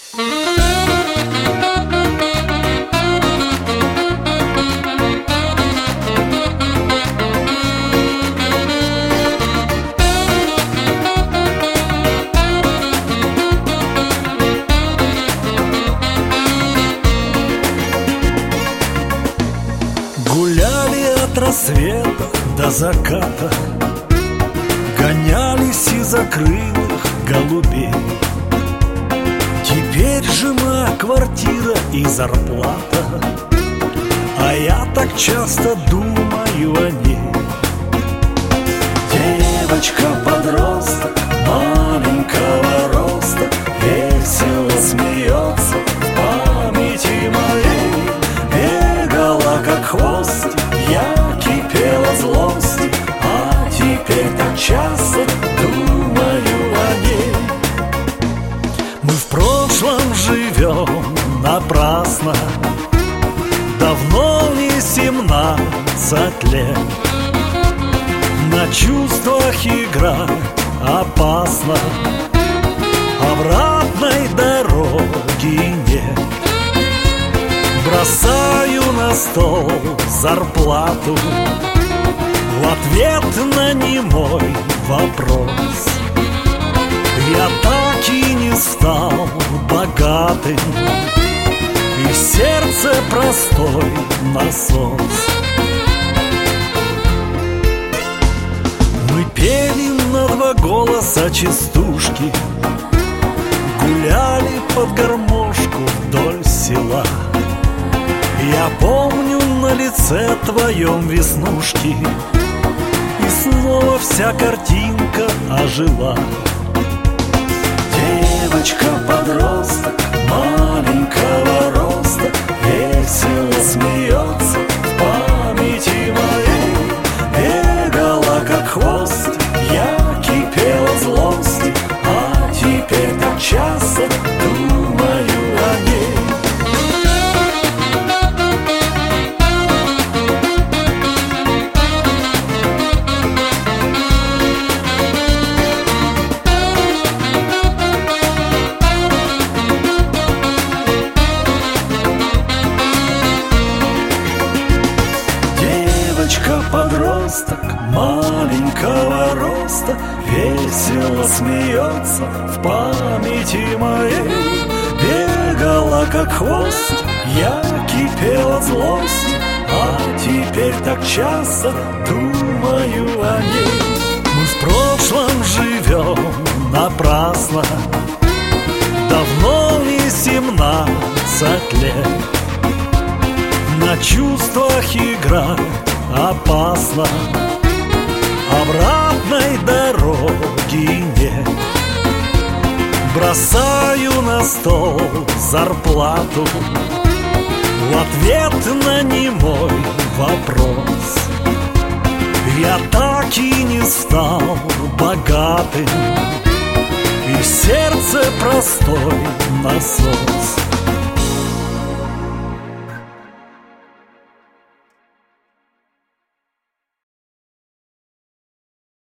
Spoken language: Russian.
Гуляли от рассвета до заката, гонялись из закрытых голубей. Теперь жена, квартира и зарплата, а я так часто думаю о ней. Девочка-подросток маленького роста весело смеется в памяти моей. Бегала как хвостик, я кипела злостью, а теперь так часто думаю о ней. Мы в прошлом живем напрасно, давно не 17 лет. На чувствах игра опасна, обратной дороги нет. Бросаю на стол зарплату в ответ на немой вопрос. Я так и не стал богатым, и сердце простой насос. Мы пели на 2 голоса частушки, гуляли под гармошку вдоль села. Я помню на лице твоем веснушки, и снова вся картинка ожила. Девочка-подросток маленького роста весело смеется в памяти моей. Бегала как хвостик, я кипела злостью, а теперь так часто думаю о ней. Девочка-подросток маленького роста весело смеется в памяти моей. Бегала как хвост, я кипела злостью, а теперь так часто думаю о ней. Мы в прошлом живем напрасно, давно не 17 лет. На чувствах игра опасно, обратной дороги нет. Бросаю на стол зарплату в ответ на немой вопрос. Я так и не стал богатым, и сердце простой насос.